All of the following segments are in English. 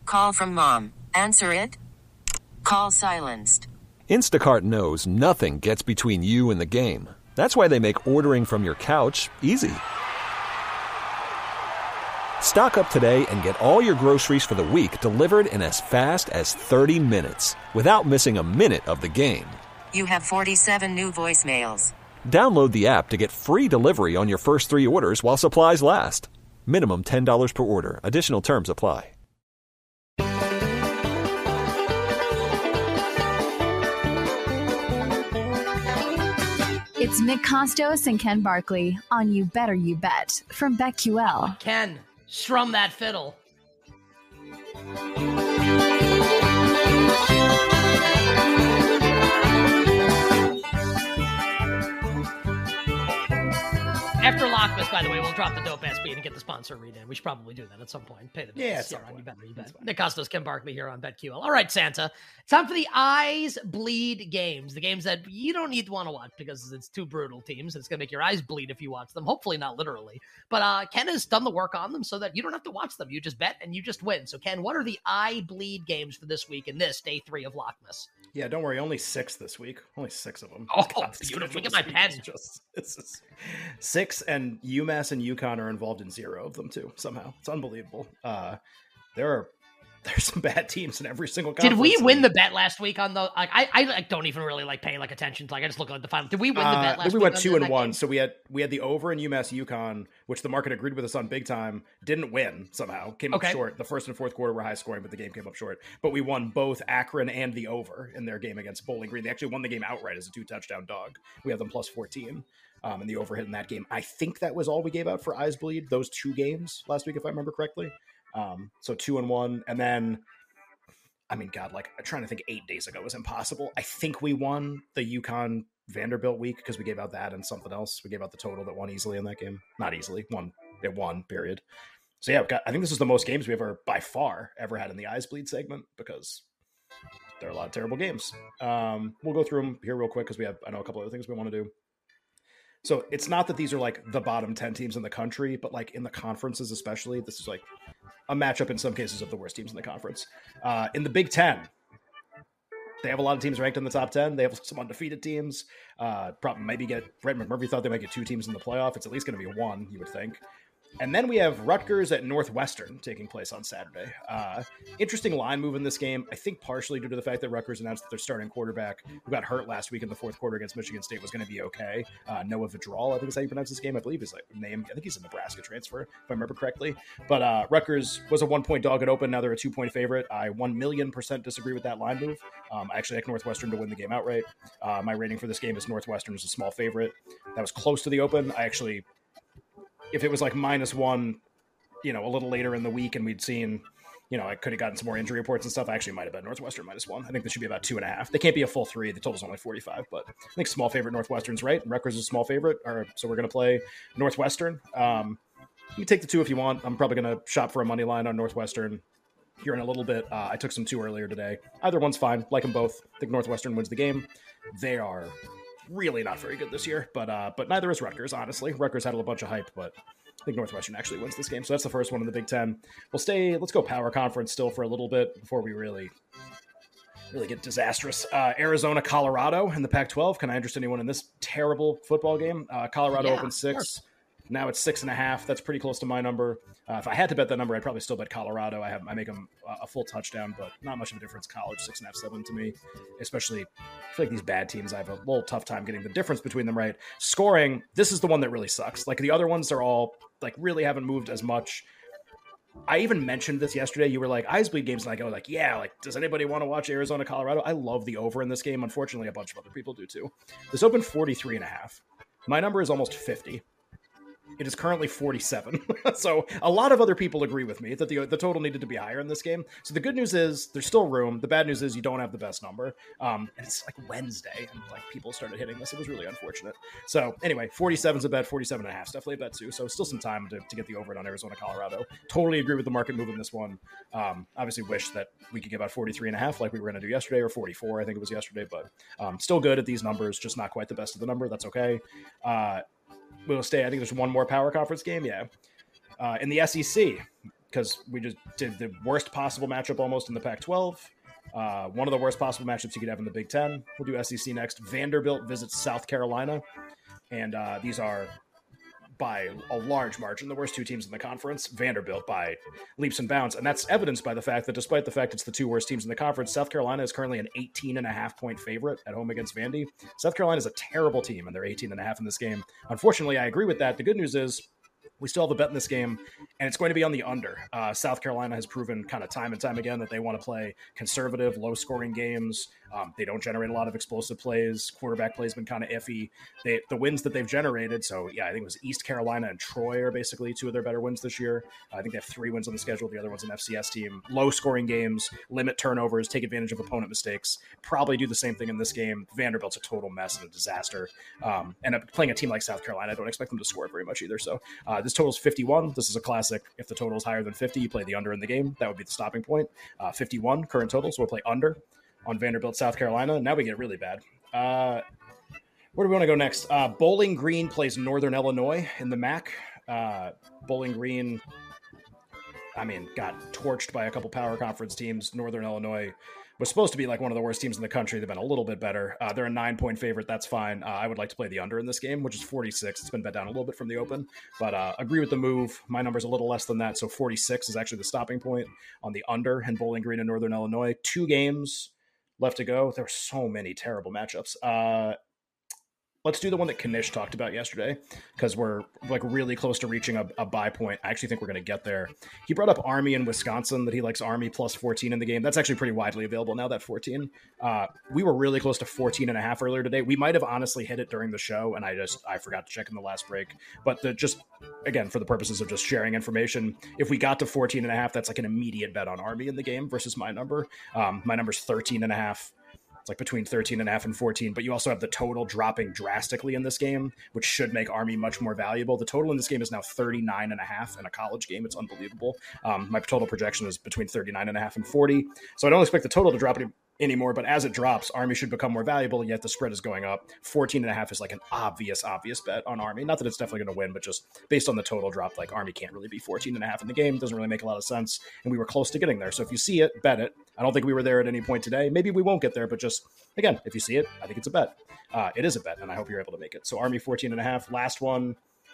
Call from mom. Answer it. Call silenced. Instacart knows nothing gets between you and the game. That's why they make ordering from your couch easy. Stock up today and get all your groceries for the week delivered in as fast as 30 minutes without missing a minute of the game. You have 47 new voicemails. Download the app to get free delivery on your first 3 orders while supplies last. Minimum $10 per order. Additional terms apply. It's Nick Costos and Ken Barkley on You Better You Bet from BetQL. Ken, strum that fiddle. After Lockmas, by the way, we'll drop the dope ass beat and get the sponsor read in. We should probably do that at some point. Pay the bills. Yeah, on You Better You Bet. Nick Costos, Ken Barkley here on BetQL. All right, Santa. It's time for the eyes bleed games. The games that you don't need to want to watch because it's two brutal teams. It's going to make your eyes bleed if you watch them. Hopefully not literally. But Ken has done the work on them so that you don't have to watch them. You just bet and you just win. So, Ken, what are the eye bleed games for this week in this day 3 of Lockmas? Yeah, don't worry. Only 6 this week. Only 6 of them. Oh, beautiful. Look at my pen. It's just 6, and UMass and UConn are involved in 0 of them, too, somehow. It's unbelievable. There's some bad teams in every single conference. Did we win the bet last week on the? Like, I don't even really like paying like attention to. Like, I just look at the final. Did we win the bet last week? We went 2-1. So we had the over in UMass UConn, which the market agreed with us on big time. Didn't win somehow. Came up short. The first and fourth quarter were high scoring, but the game came up short. But we won both Akron and the over in their game against Bowling Green. They actually won the game outright as a 2-touchdown dog. We have them plus 14. And the over hit in that game. I think that was all we gave out for eyes bleed. Those 2 games last week, if I remember correctly. So 2-1, and then. I mean, God, like, I'm trying to think 8 days ago was impossible. I think we won the UConn Vanderbilt week because we gave out that and something else. We gave out the total that won easily in that game. Not easily. It won, period. So, yeah, I think this is the most games we by far, ever had in the eyes bleed segment because there are a lot of terrible games. We'll go through them here real quick because I know a couple other things we want to do. So it's not that these are like the bottom 10 teams in the country, but like in the conferences especially, this is like a matchup in some cases of the worst teams in the conference. In the Big Ten, they have a lot of teams ranked in the top 10. They have some undefeated teams. Probably maybe Brett McMurphy thought they might get 2 teams in the playoff. It's at least going to be 1, you would think. And then we have Rutgers at Northwestern taking place on Saturday. Interesting line move in this game. I think partially due to the fact that Rutgers announced that their starting quarterback, who got hurt last week in the fourth quarter against Michigan State, was going to be okay. Noah Vidral, I think is how you pronounce this game. I believe his name. I think he's a Nebraska transfer, if I remember correctly. But Rutgers was a 1-point dog at open. Now they're a 2-point favorite. I 1,000,000% disagree with that line move. I actually like Northwestern to win the game outright. My rating for this game is Northwestern is a small favorite. That was close to the open. If it was like -1, a little later in the week and we'd seen, I could have gotten some more injury reports and stuff. I actually might have bet Northwestern -1. I think this should be about 2.5. They can't be a full 3. The total's only 45, but I think small favorite Northwestern's right. Rutgers is a small favorite. So we're going to play Northwestern. You can take the 2 if you want. I'm probably going to shop for a money line on Northwestern here in a little bit. I took some 2 earlier today. Either one's fine. Like them both. I think Northwestern wins the game. They are really not very good this year, but neither is Rutgers, honestly. Rutgers had a bunch of hype, but I think Northwestern actually wins this game. So that's the first one in the Big Ten. Let's go power conference still for a little bit before we really get disastrous. Arizona, Colorado in the Pac-12. Can I interest anyone in this terrible football game? Colorado opened 6. Now it's 6.5. That's pretty close to my number. If I had to bet that number, I'd probably still bet Colorado. I make them a full touchdown, but not much of a difference. College 6.5, 7 to me. Especially, I feel like these bad teams, I have a little tough time getting the difference between them right. Scoring, this is the one that really sucks. Like the other ones are all like really haven't moved as much. I even mentioned this yesterday. You were like, eyes bleed games. And I go like, yeah, like, does anybody want to watch Arizona, Colorado? I love the over in this game. Unfortunately, a bunch of other people do too. This opened 43.5. My number is almost 50. It is currently 47. So a lot of other people agree with me that the total needed to be higher in this game. So the good news is there's still room. The bad news is you don't have the best number. And it's like Wednesday and like people started hitting this. It was really unfortunate. So anyway, 47's a bet, 47.5 is definitely a bet too. So still some time to get the over on Arizona, Colorado. Totally agree with the market move in this one. Obviously wish that we could give out 43.5 like we were going to do yesterday, or 44. I think it was yesterday, but still good at these numbers, just not quite the best of the number. That's okay. We'll stay. I think there's one more power conference game. Yeah. In the SEC, because we just did the worst possible matchup almost in the Pac-12. One of the worst possible matchups you could have in the Big Ten. We'll do SEC next. Vanderbilt visits South Carolina. And these are, by a large margin, the worst two teams in the conference. Vanderbilt by leaps and bounds. And that's evidenced by the fact that despite the fact it's the two worst teams in the conference, South Carolina is currently an 18.5-point favorite at home against Vandy. South Carolina is a terrible team, and they're 18.5 in this game. Unfortunately, I agree with that. The good news is we still have a bet in this game, and it's going to be on the under. South Carolina has proven kind of time and time again that they want to play conservative, low-scoring games. They don't generate a lot of explosive plays. Quarterback play has been kind of iffy. The wins that they've generated, so yeah, I think it was East Carolina and Troy are basically two of their better wins this year. I think they have 3 wins on the schedule. The other one's an FCS team. Low-scoring games, limit turnovers, take advantage of opponent mistakes. Probably do the same thing in this game. Vanderbilt's a total mess and a disaster. And playing a team like South Carolina, I don't expect them to score very much either. So this total's 51. This is a classic. If the total is higher than 50, you play the under in the game. That would be the stopping point. 51 current total, so we'll play under on Vanderbilt, South Carolina. Now we get really bad. Where do we want to go next? Bowling Green plays Northern Illinois in the MAC. Bowling Green, got torched by a couple power conference teams. Northern Illinois was supposed to be like one of the worst teams in the country. They've been a little bit better. They're a 9-point favorite. That's fine. I would like to play the under in this game, which is 46. It's been bet down a little bit from the open, but agree with the move. My number's a little less than that, so 46 is actually the stopping point on the under in Bowling Green and Northern Illinois. 2 games left to go. There were so many terrible matchups. Let's do the one that Kanish talked about yesterday, because we're like really close to reaching a buy point. I actually think we're going to get there. He brought up Army in Wisconsin, that he likes Army plus 14 in the game. That's actually pretty widely available now, that 14. We were really close to 14.5 earlier today. We might have honestly hit it during the show, and I forgot to check in the last break. But again, for the purposes of just sharing information, if we got to 14.5, that's like an immediate bet on Army in the game versus my number. My number's 13.5. It's like between 13.5 and 14, but you also have the total dropping drastically in this game, which should make Army much more valuable. The total in this game is now 39.5 in a college game. It's unbelievable. My total projection is between 39.5 and 40. So I don't expect the total to drop anymore, but as it drops, Army should become more valuable, yet the spread is going up. 14.5 is like an obvious bet on Army. Not that it's definitely going to win, but just based on the total drop, like Army can't really be 14.5 in the game. Doesn't really make a lot of sense, and we were close to getting there. So if you see it, bet it. I don't think we were there at any point today. Maybe we won't get there, but just, again, if you see it, I think it's a bet. It is a bet, and I hope you're able to make it. So Army 14.5. Last one.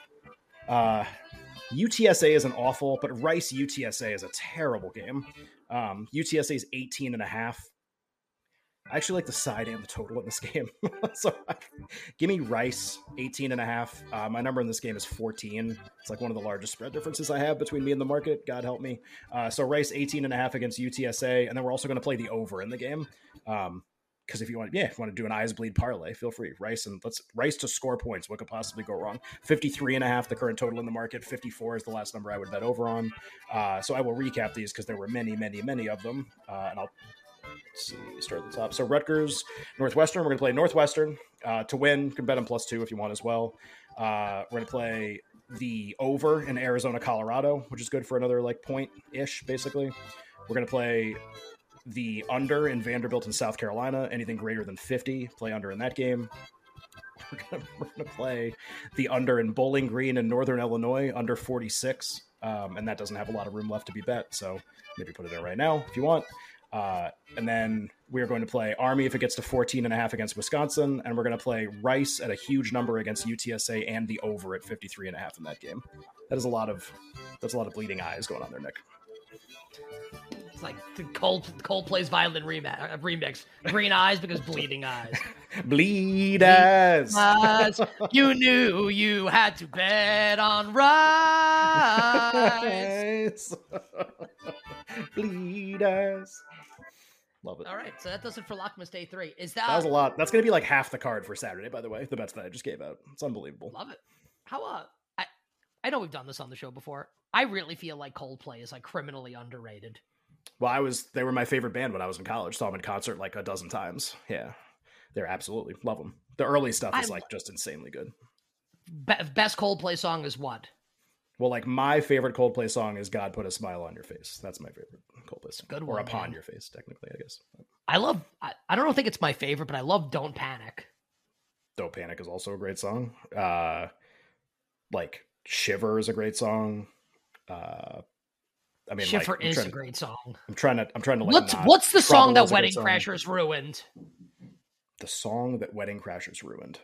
UTSA is an awful, but Rice UTSA is a terrible game. UTSA is 18.5. I actually like the side and the total in this game. So give me Rice, 18.5. My number in this game is 14. It's like one of the largest spread differences I have between me and the market. God help me. So Rice, 18.5 against UTSA. And then we're also going to play the over in the game. Because if you want to do an eyes bleed parlay, feel free. Rice to score points. What could possibly go wrong? 53.5, the current total in the market. 54 is the last number I would bet over on. So I will recap these because there were many, many, many of them. And I'll start at the top. So Rutgers, Northwestern. We're going to play Northwestern to win. You can bet them +2 if you want as well. We're going to play the over in Arizona, Colorado, which is good for another like point-ish, basically. We're going to play the under in Vanderbilt and South Carolina. Anything greater than 50, play under in that game. We're going to play the under in Bowling Green and Northern Illinois, under 46. And that doesn't have a lot of room left to be bet. So maybe put it in right now if you want. And then we're going to play Army if it gets to 14.5 against Wisconsin, and we're going to play Rice at a huge number against UTSA and the over at 53.5 in that game. That's a lot of bleeding eyes going on there, Nick. It's like the Coldplay's violin remix. Green eyes because bleeding eyes. Bleed eyes. You knew you had to bet on Rice. Bleed eyes. Love it. All right, so that does it for Lockmas Day 3. That was a lot. That's going to be like half the card for Saturday, by the way. The bets that I just gave out. It's unbelievable. Love it. How I know we've done this on the show before. I really feel like Coldplay is like criminally underrated. Well, they were my favorite band when I was in college. Saw them in concert like a dozen times. Yeah, they're absolutely love them. The early stuff is like just insanely good. Best Coldplay song is what? Well, like my favorite Coldplay song is "God Put a Smile on Your Face." That's my favorite Coldplay song. Good one, or "Upon man. Your Face," technically, I guess. I don't think it's my favorite, but I love "Don't Panic." "Don't Panic" is also a great song. Like "Shiver" is a great song. I mean, Schiffer is a great song. I'm trying to like. What's the song that Wedding Crashers ruined? The song that Wedding Crashers ruined.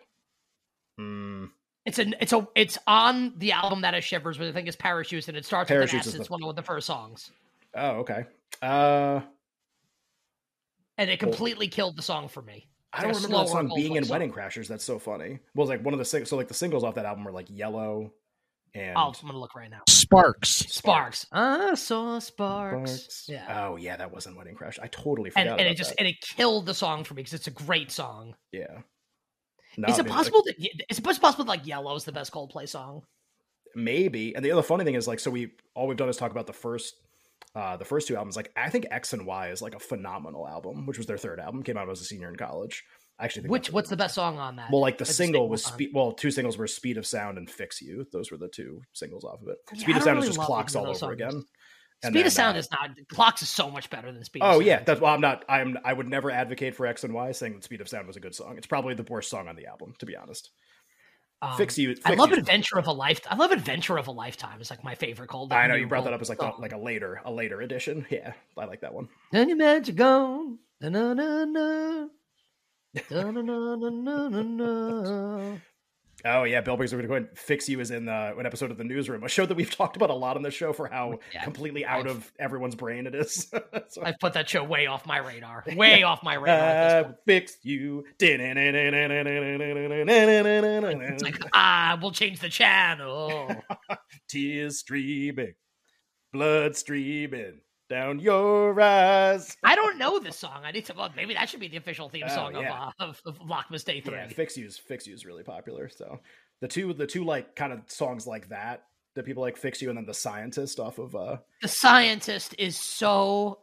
It's on the album that has Shivers, but I think it's Parachutes, and it starts with an S. It's one of the first songs. Oh, okay. And it completely killed the song for me. I don't remember that song being in Wedding Crashers. That's so funny. Well, it's like one of the the singles off that album are like Yellow and I'm gonna look right now. Sparks. I saw Sparks. Yeah. Oh yeah, that wasn't Wedding Crash. I totally forgot. And it killed the song for me because it's a great song. Yeah. No, is it possible that like Yellow is the best Coldplay song? Maybe. And the other funny thing is like, so all we've done is talk about the first two albums. Like I think X and Y is like a phenomenal album, which was their third album. Came out when I was a senior in college. I actually think what's the best song on that? Well, like the single was two singles were Speed of Sound and Fix You. Those were the two singles off of it. Speed of Sound is just Clocks all over again. Speed of Sound is not. Clocks is so much better than Speed. Oh yeah, that's why I would never advocate for X and Y, saying that Speed of Sound was a good song. It's probably the worst song on the album, to be honest. Fix You. I love Adventure of a Lifetime. I love Adventure of a Lifetime. It's like my favorite Coldplay. I know you brought that up as like a later edition. Yeah, I like that one. Then you meant to go. Na na na na. Na na na na na na. Oh yeah, Bill Briggs. We're going to Fix You is in an episode of The Newsroom, a show that we've talked about a lot on the show for how completely out of everyone's brain it is. So, I've put that show way off my radar. Off my radar. Fix You. It's like we'll change the channel. Tears streaming, blood streaming down your eyes. I don't know this song. I need to. Well, maybe that should be the official theme song of Vlogmas Day 3. Yeah, Fix You is really popular. So the two like kind of songs like that people like Fix You, and then The Scientist off of The Scientist is so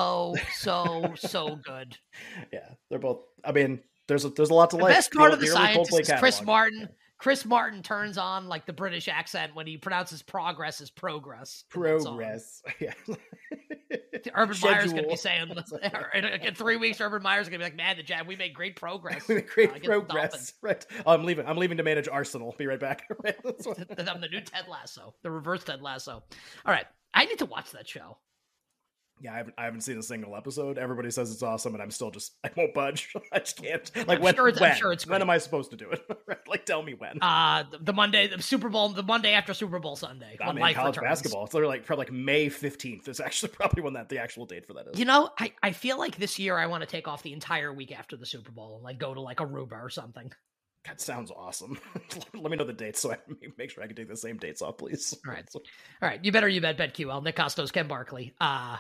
good. Yeah, they're both. I mean, there's a lot to like. The best part of The Scientist is Chris Martin. Chris Martin turns on like the British accent when he pronounces progress as progress. Progress. Yeah. Urban Meyer's going to be saying, in 3 weeks, Urban Meyer's going to be like, man, we made great progress. We made great progress. Right. I'm leaving to manage Arsenal. Be right back. I'm the new Ted Lasso, the reverse Ted Lasso. All right. I need to watch that show. Yeah, I haven't seen a single episode. Everybody says it's awesome, and I won't budge. I just can't. Like, I'm sure it's when am I supposed to do it? Like, tell me when. The Monday after Super Bowl Sunday. I mean, college basketball. It's literally like May 15th is actually probably when the actual date for that is. You know, I feel like this year I want to take off the entire week after the Super Bowl and like go to like Aruba or something. That sounds awesome. Let me know the dates so I can make sure I can take the same dates off, please. All right. You bet BetQL. Nick Costos, Ken Barkley.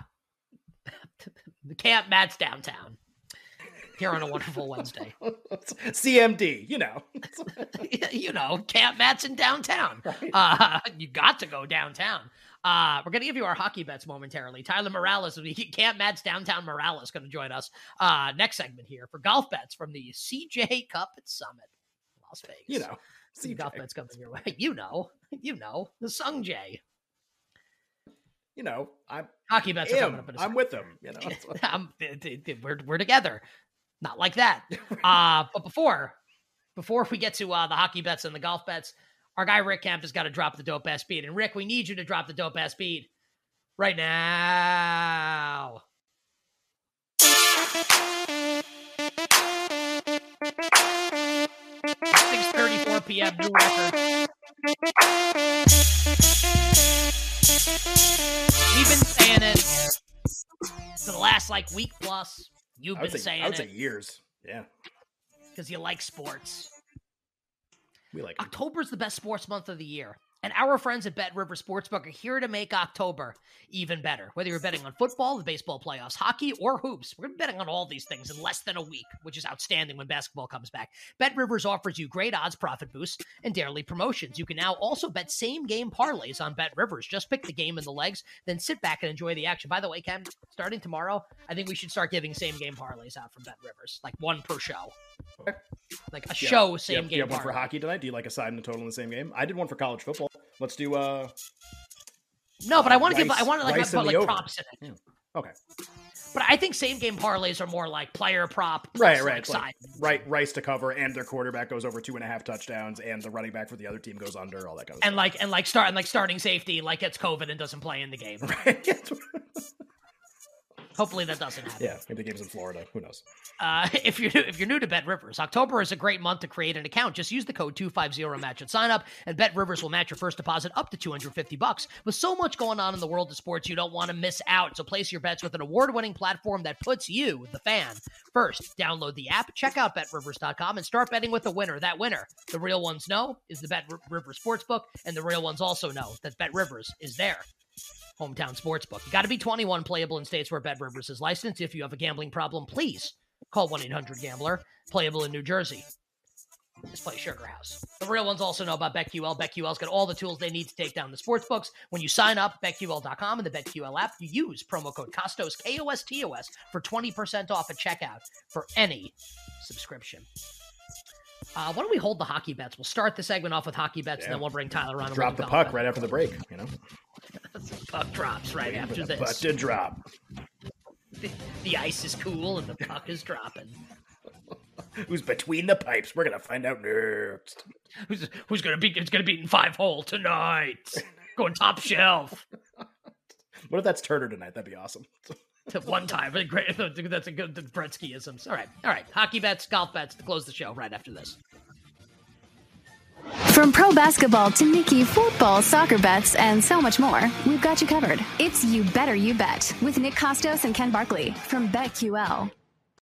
The Camp Matt's downtown here on a wonderful Wednesday. CMD, you know. Camp Matt's in downtown. Right. You got to go downtown. We're going to give you our hockey bets momentarily. Tyler Morales, Camp Matt's downtown Morales, going to join us next segment here for golf bets from the CJ Cup at Summit, Las Vegas. You know, CJ. Golf bets coming your way. You know, the Sung J. You know, hockey bets are coming up in a second. I'm with them. You know, we're together. Not like that. But before we get to the hockey bets and the golf bets, our guy Rick Kemp has got to drop the dope ass beat. And Rick, we need you to drop the dope ass beat right now. 6:34 p.m. New record. We've been saying it for the last week plus. You've been saying it. I would say years. Yeah. Because you like sports. We like October's the best sports month of the year. And our friends at Bet River Sportsbook are here to make October even better. Whether you're betting on football, the baseball playoffs, hockey, or hoops, we're betting on all these things in less than a week, which is outstanding when basketball comes back. Bet Rivers offers you great odds, profit boosts, and daily promotions. You can now also bet same-game parlays on Bet Rivers. Just pick the game and the legs, then sit back and enjoy the action. By the way, Ken, starting tomorrow, I think we should start giving same-game parlays out from Bet Rivers, like one per show. Like a show, same game. Do you have one for hockey tonight? Do you like a side and a total in the same game? I did one for college football. Let's do no, but I want to put like props in it. Okay. But I think same game parlays are more like player prop. Right. Like Rice to cover, and their quarterback goes over 2.5 touchdowns, and the running back for the other team goes under, all that kind of stuff. And starting safety gets COVID and doesn't play in the game. Right. Hopefully that doesn't happen. Yeah, maybe the game's in Florida. Who knows? If you're new to BetRivers, October is a great month to create an account. Just use the code 250match at sign up, and BetRivers will match your first deposit up to $250. With so much going on in the world of sports, you don't want to miss out. So place your bets with an award-winning platform that puts you, the fan, first. Download the app, check out BetRivers.com, and start betting with a winner. That winner, the real ones know, is the BetRivers Sportsbook, and the real ones also know that BetRivers is there. Hometown sportsbook. You got to be 21, playable in states where BetRivers is licensed. If you have a gambling problem, please call 1-800-GAMBLER. Playable in New Jersey. Just play Sugar House. The real ones also know about BetQL. BetQL's got all the tools they need to take down the sportsbooks. When you sign up, BetQL.com and the BetQL app, you use promo code KOSTOS, KOSTOS, for 20% off at checkout for any subscription. Why don't we hold the hockey bets? We'll start the segment off with hockey bets, and then we'll bring Tyler on. Drop the puck right after the break, The puck drops right after this. Puck did drop. The ice is cool, and the puck is dropping. Who's between the pipes? We're gonna find out next. Who's gonna be? It's gonna be in 5-hole tonight. Going top shelf. What if that's Turner tonight? That'd be awesome. One time, great. That's a good Gretzky-isms. All right. Hockey bets, golf bets to close the show right after this. From pro basketball to Mickey football, soccer bets, and so much more, we've got you covered. It's You Better You Bet with Nick Costos and Ken Barkley from BetQL.